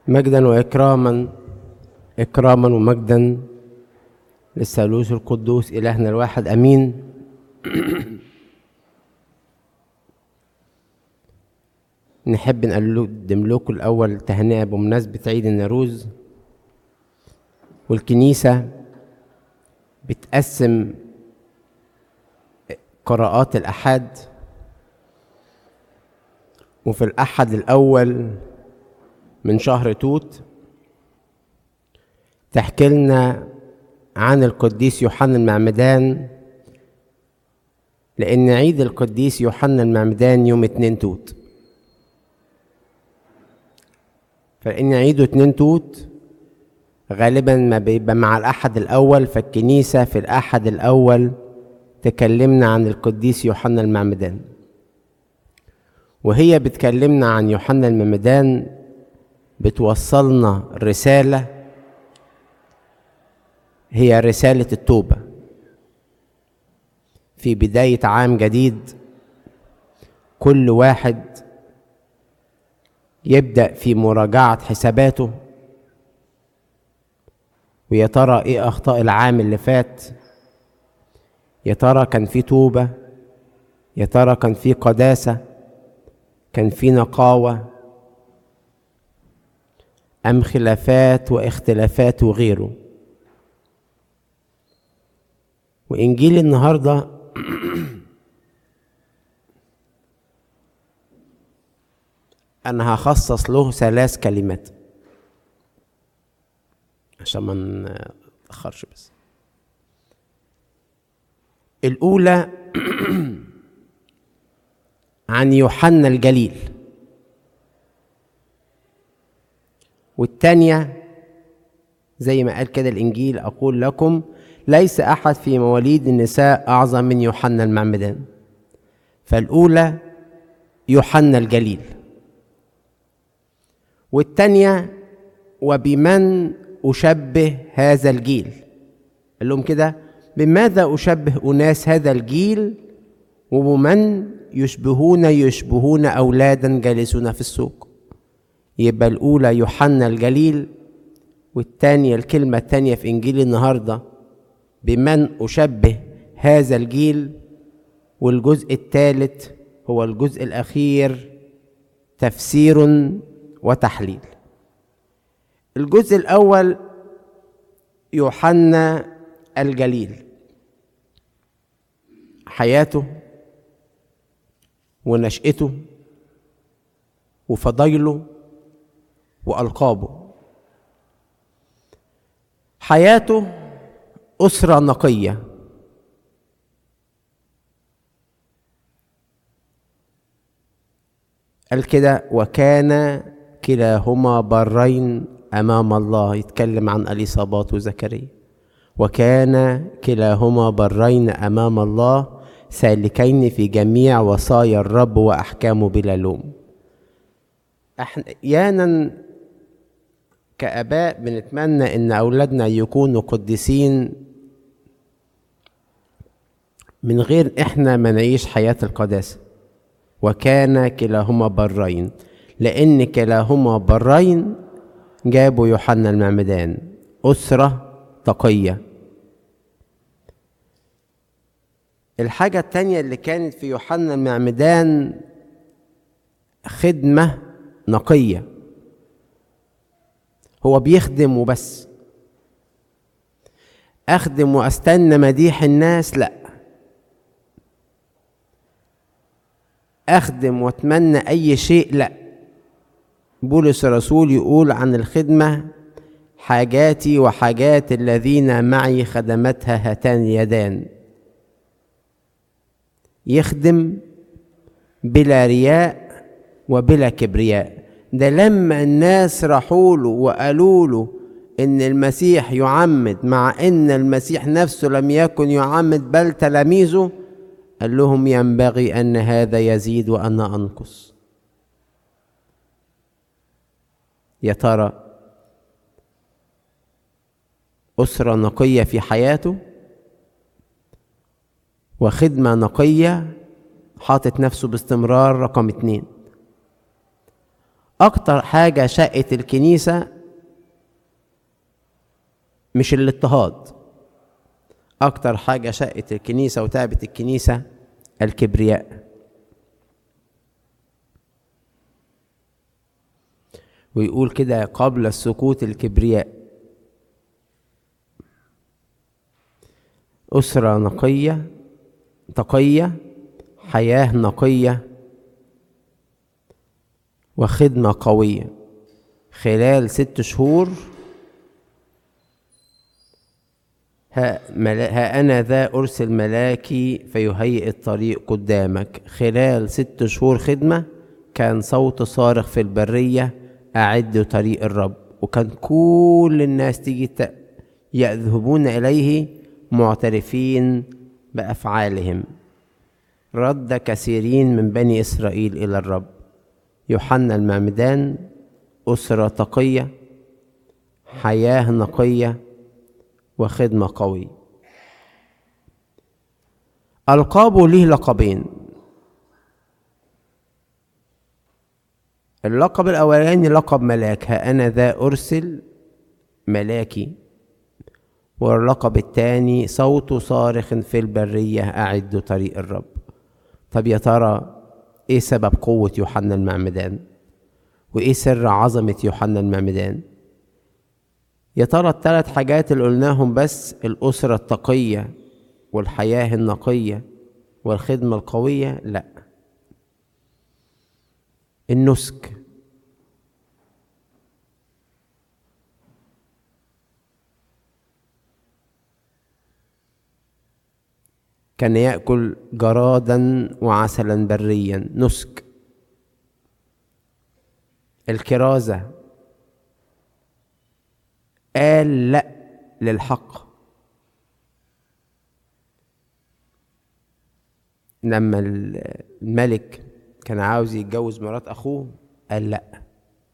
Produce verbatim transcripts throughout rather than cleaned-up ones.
مجدا وإكراما إكراما ومجدا للثالوث القدوس إلهنا الواحد أمين. نحب نقدم لكم الأول تهنئة بمناسبة عيد النوروز، والكنيسة بتقسم قراءات الأحد، وفي الأحد الأول من شهر توت تحكي لنا عن القديس يوحنا المعمدان، لأن عيد القديس يوحنا المعمدان يوم اتنين توت، فإن عيده اتنين توت غالبا ما بيبقى مع الأحد الأول، فالكنيسة في الأحد الأول تكلمنا عن القديس يوحنا المعمدان، وهي بتكلمنا عن يوحنا المعمدان بتوصلنا رسالة، هي رسالة التوبة. في بداية عام جديد كل واحد يبدأ في مراجعة حساباته، ويا ترى ايه اخطاء العام اللي فات، يا ترى كان في توبة، يا ترى كان في قداسة، كان في نقاوة، أم خلافات واختلافات وغيره. وإنجيل النهاردة أنا هخصص له ثلاث كلمات عشان ما نتأخرش. بس الأولى عن يوحنا الجليل، والتانية زي ما قال كده الإنجيل: أقول لكم ليس أحد في مواليد النساء أعظم من يوحنا المعمدان. فالأولى يوحنا الجليل، والتانية وبمن أشبه هذا الجيل. قال لهم كده: بماذا أشبه أناس هذا الجيل، وبمن يشبهون يشبهون أولادا جالسون في السوق. يبقى الأولى يوحنا الجليل، والتانية الكلمة التانية في إنجيل النهاردة بمن أشبه هذا الجيل، والجزء الثالث هو الجزء الأخير تفسير وتحليل. الجزء الأول يوحنا الجليل، حياته ونشأته وفضيله وألقابه. حياته أسرة نقية، قال كده: وكان كلاهما برين أمام الله. يتكلم عن اليصابات وزكريا: وكان كلاهما برين أمام الله سالكين في جميع وصايا الرب وأحكامه بلا لوم. أحيانا كآباء بنتمنى إن أولادنا يكونوا قديسين من غير إحنا ما نعيش حياة القداسة. وكان كلاهما برين، لأن كلاهما برين جابوا يوحنا المعمدان، أسرة تقية. الحاجة التانية اللي كانت في يوحنا المعمدان خدمة نقية، هو بيخدم وبس. أخدم وأستنى مديح الناس؟ لأ، أخدم وأتمنى أي شيء؟ لأ. بولس الرسول يقول عن الخدمة: حاجاتي وحاجات الذين معي خدمتها هاتان اليدان. يخدم بلا رياء وبلا كبرياء. ده لما الناس راحوا له وقالوا له إن المسيح يعمد، مع إن المسيح نفسه لم يكن يعمد بل تلاميذه، قال لهم: ينبغي أن هذا يزيد وأنا أنقص. يا ترى أسرة نقية في حياته وخدمة نقية، حاطط نفسه باستمرار رقم اتنين. أكتر حاجة شقت الكنيسة مش الاضطهاد، أكتر حاجة شقت الكنيسة وتعبت الكنيسة الكبرياء. ويقول كده قبل السقوط الكبرياء. أسرة نقية تقية، حياة نقية، وخدمة قوية. خلال ست شهور ها, ها أنا ذا أرسل ملاكي فيهيئ الطريق قدامك. خلال ست شهور خدمة كان صوت صارخ في البرية أعدوا طريق الرب، وكان كل الناس تيجي يذهبون إليه معترفين بأفعالهم. رد كثيرين من بني إسرائيل إلى الرب. يوحنا المعمدان أسرة تقية، حياة نقية، وخدمة قوية. ألقابه ليه لقبين. اللقب الأولاني لقب ملاك، ها أنا ذا أرسل ملاكي. واللقب الثاني صوت صارخ في البرية أعدوا طريق الرب. طب يا ترى إيه سبب قوة يوحنا المعمدان؟ وإيه سر عظمة يوحنا المعمدان؟ يا ترى الثلاث حاجات اللي قلناهم بس، الأسرة التقية والحياة النقية والخدمة القوية؟ لا، النسك. كان يأكل جرادا وعسلا بريا، نسك. الكرازة، قال لا للحق. لما الملك كان عاوز يتجوز مرات أخوه قال لا.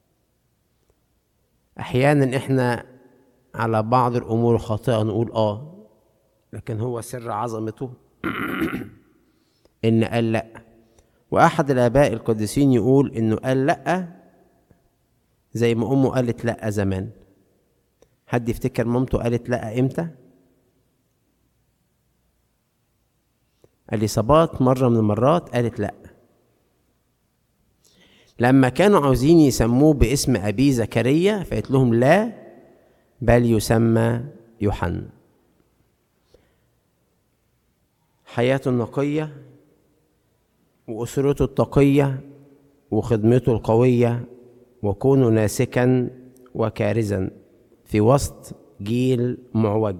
أحيانا إحنا على بعض الأمور الخاطئة نقول آه، لكن هو سر عظمته إن قال لا. وأحد الآباء القديسين يقول إنه قال لا زي ما أمه قالت لا زمان. حد يفتكر مامته قالت لا إمتى؟ اليصابات مرة من المرات قالت لا لما كانوا عاوزين يسموه باسم أبي زكريا، فقالت لهم لا بل يسمى يوحنا. حياته النقية وأسرته التقية وخدمته القوية وكونه ناسكا وكارزا في وسط جيل معوج.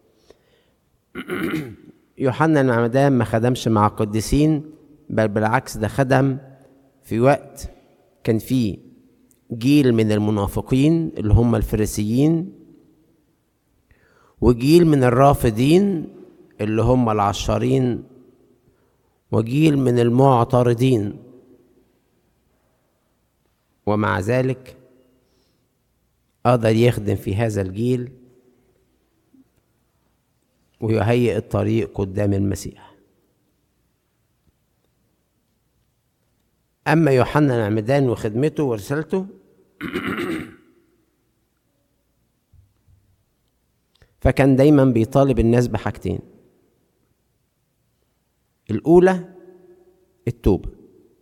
يوحنا المعمدان ما خدمش مع القديسين، بل بالعكس ده خدم في وقت كان فيه جيل من المنافقين اللي هم الفريسيين، وجيل من الرافضين اللي هم العشارين، وجيل من المعترضين. ومع ذلك قدر يخدم في هذا الجيل ويهيئ الطريق قدام المسيح. أما يوحنا المعمدان وخدمته ورسالته فكان دايما بيطالب الناس بحاجتين. الأولى التوبة،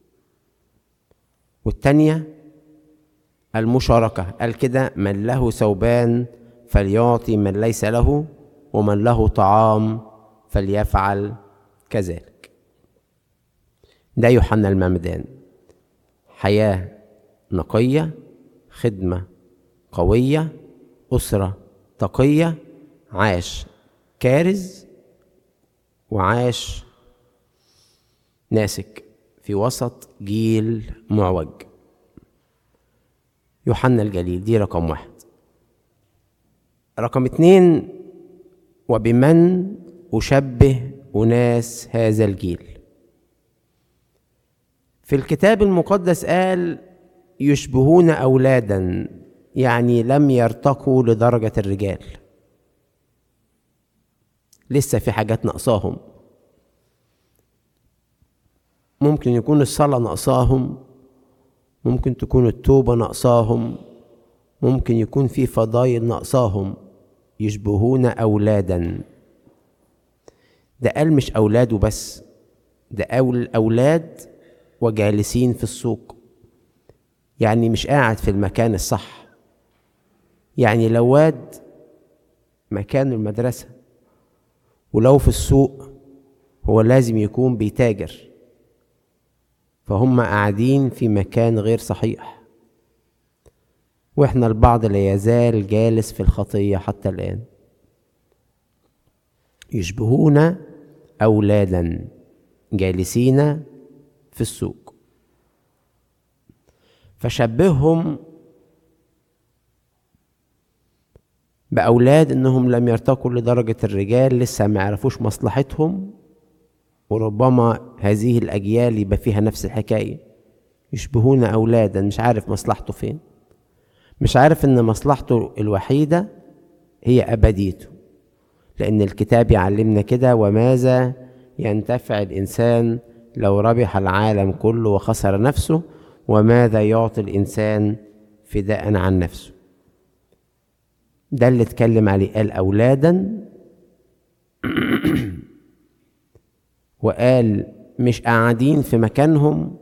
والتانية المشاركة. قال كده من له ثوبان فليعطي من ليس له، ومن له طعام فليفعل كذلك. ده يوحنا المعمدان، حياة نقية، خدمة قوية، أسرة تقية، عاش كارز وعاش ناسك في وسط جيل معوج. يوحنا الجليل دي رقم واحد. رقم اتنين، وبمن أشبه أناس هذا الجيل. في الكتاب المقدس قال يشبهون أولادا، يعني لم يرتقوا لدرجة الرجال، لسه في حاجات نقصاهم. ممكن يكون الصلاة نقصاهم، ممكن تكون التوبة نقصاهم، ممكن يكون في فضائل نقصاهم. يشبهون أولادا، ده قال مش أولاد وبس، ده أول أولاد وجالسين في السوق، يعني مش قاعد في المكان الصح. يعني لو واد مكان المدرسة، ولو في السوق هو لازم يكون بيتاجر، فهم قاعدين في مكان غير صحيح. واحنا البعض لا يزال جالس في الخطية حتى الآن. يشبهون أولادا جالسين في السوق، فشبههم بأولاد إنهم لم يرتقوا لدرجة الرجال، لسه ما يعرفوش مصلحتهم. وربما هذه الأجيال يبقى فيها نفس الحكاية، يشبهون أولادا مش عارف مصلحته فين، مش عارف إن مصلحته الوحيدة هي أبديته، لأن الكتاب يعلمنا كده: وماذا ينتفع الإنسان لو ربح العالم كله وخسر نفسه، وماذا يعطي الإنسان فداء عن نفسه. ده اللي اتكلم عليه، قال أولادا وقال مش قاعدين في مكانهم،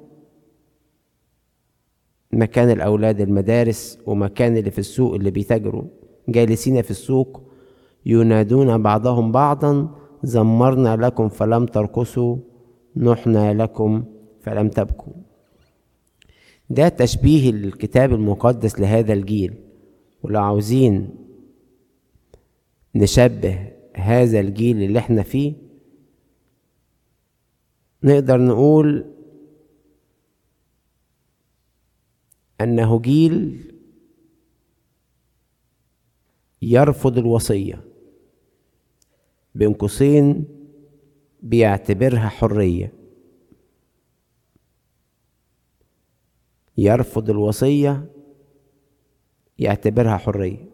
مكان الأولاد المدارس ومكان اللي في السوق اللي بيتاجروا، جالسين في السوق ينادون بعضهم بعضا: زمرنا لكم فلم ترقصوا، نحنا لكم فلم تبكوا. ده تشبيه الكتاب المقدس لهذا الجيل. ولو عاوزين نشبه هذا الجيل اللي احنا فيه، نقدر نقول أنه جيل يرفض الوصية، بين قوسين بيعتبرها حرية. يرفض الوصية يعتبرها حرية،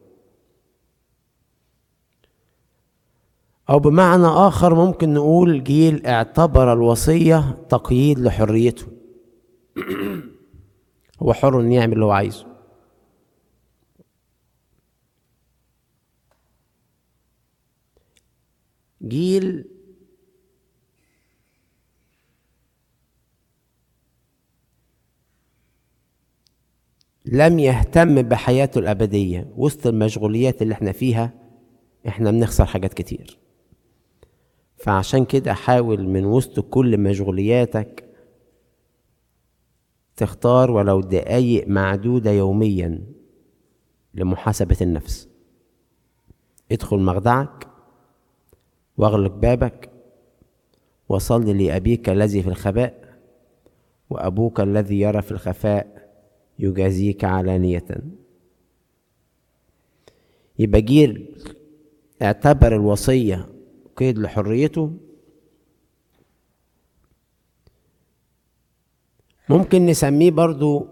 أو بمعنى آخر ممكن نقول جيل اعتبر الوصية تقييد لحريته. هو حر إن يعمل اللي هو عايزه. جيل لم يهتم بحياته الأبدية. وسط المشغوليات اللي احنا فيها احنا بنخسر حاجات كتير، فعشان كده حاول من وسط كل مشغولياتك تختار ولو دقايق معدودة يوميا لمحاسبة النفس. ادخل مخدعك واغلق بابك وصل لأبيك الذي في الخباء، وأبوك الذي يرى في الخفاء يجازيك علانية. يبقى جيل اعتبر الوصية قيد لحريته. ممكن نسميه برضو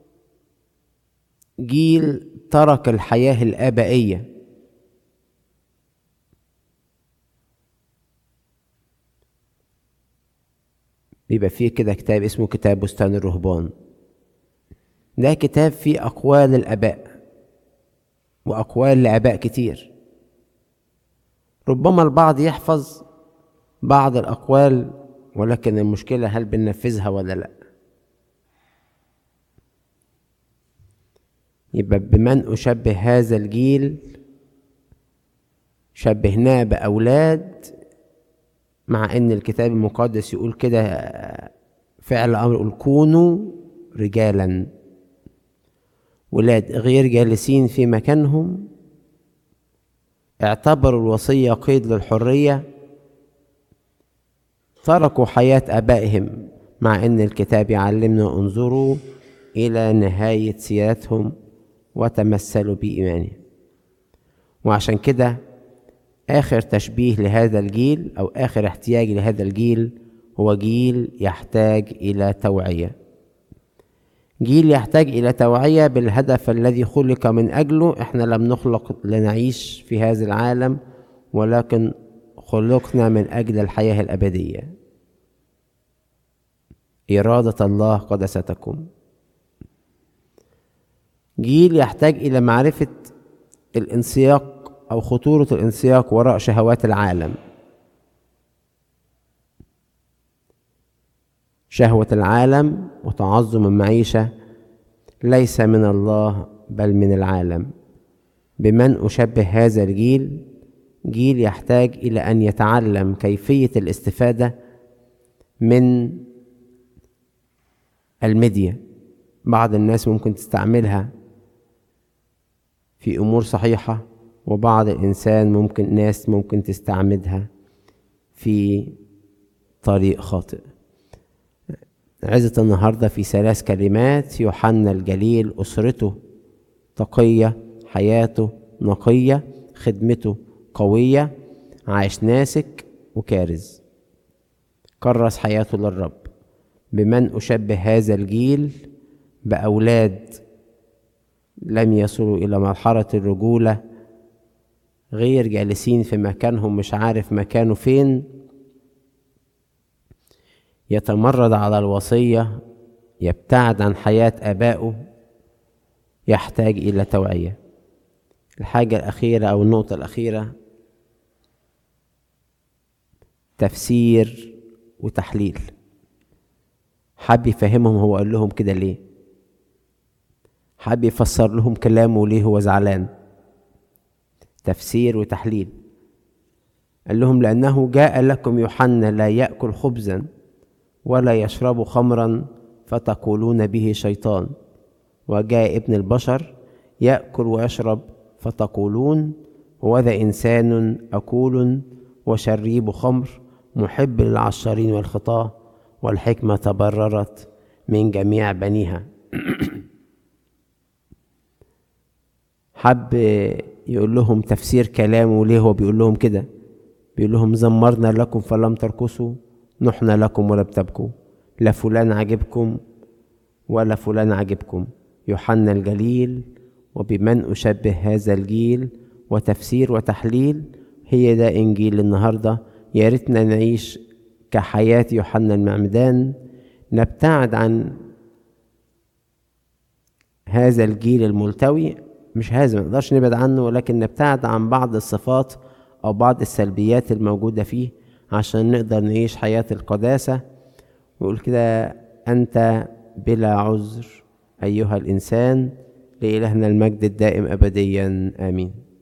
جيل ترك الحياة الآبائية. بيبقى فيه كده كتاب اسمه كتاب بستان الرهبان. ده كتاب فيه أقوال الآباء وأقوال لآباء كتير. ربما البعض يحفظ بعض الأقوال، ولكن المشكلة هل بننفذها ولا لا. يبقى بمن أشبه هذا الجيل؟ شبهناه بأولاد، مع ان الكتاب المقدس يقول كده فعل امر، يقول كونوا رجالا. ولاد غير جالسين في مكانهم، اعتبروا الوصية قيد للحرية، تركوا حياة آبائهم، مع ان الكتاب يعلمنا انظروا الى نهاية سيرتهم وتمثلوا بإيمانهم. وعشان كده آخر تشبيه لهذا الجيل أو آخر احتياج لهذا الجيل هو جيل يحتاج إلى توعية. جيل يحتاج إلى توعية بالهدف الذي خلق من أجله. إحنا لم نخلق لنعيش في هذا العالم، ولكن خلقنا من أجل الحياة الأبدية. إرادة الله قد ستكون. جيل يحتاج إلى معرفة الانسياق أو خطورة الانسياق وراء شهوات العالم. شهوة العالم وتعظم المعيشة ليس من الله بل من العالم. بمن أشبه هذا الجيل؟ جيل يحتاج إلى أن يتعلم كيفية الاستفادة من الميديا. بعض الناس ممكن تستعملها في أمور صحيحة، وبعض الإنسان ممكن ناس ممكن تستعملها في طريق خاطئ. عزة النهاردة في ثلاث كلمات: يوحنا الجليل أسرته تقية، حياته نقية، خدمته قوية، عاش ناسك وكارز، كرس حياته للرب. بمن أشبه هذا الجيل؟ بأولاد لم يصلوا إلى مرحلة الرجولة، غير جالسين في مكانهم مش عارف مكانه فين، يتمرد على الوصية، يبتعد عن حياة آبائه، يحتاج إلى توعية. الحاجة الأخيرة أو النقطة الأخيرة: تفسير وتحليل. حب يفهمهم هو قال لهم كده ليه، حب يفسر لهم كلامه ليه هو زعلان. تفسير وتحليل. قال لهم: لأنه جاء لكم يوحنا لا يأكل خبزا ولا يشرب خمرا فتقولون به شيطان، وجاء ابن البشر يأكل ويشرب فتقولون وذا إنسان أكول وشريب خمر، محب للعشارين والخطاة، والحكمة تبررت من جميع بنيها. حب يقول لهم تفسير كلامه ليه هو بيقول لهم كده. بيقول لهم: زمرنا لكم فلم ترقصوا، نحنا لكم ولم تبكوا، لا فلان عجبكم ولا فلان عجبكم. يوحنا الجليل وبمن أشبه هذا الجيل، وتفسير وتحليل. هي ده إنجيل النهاردة. يا ريتنا نعيش كحياة يوحنا المعمدان، نبتعد عن هذا الجيل الملتوي. مش هذا ما نقدرش نبعد عنه، ولكن نبتعد عن بعض الصفات أو بعض السلبيات الموجودة فيه عشان نقدر نعيش حياة القداسة. ويقول كده: أنت بلا عذر أيها الإنسان، لإلهنا المجد الدائم أبديا آمين.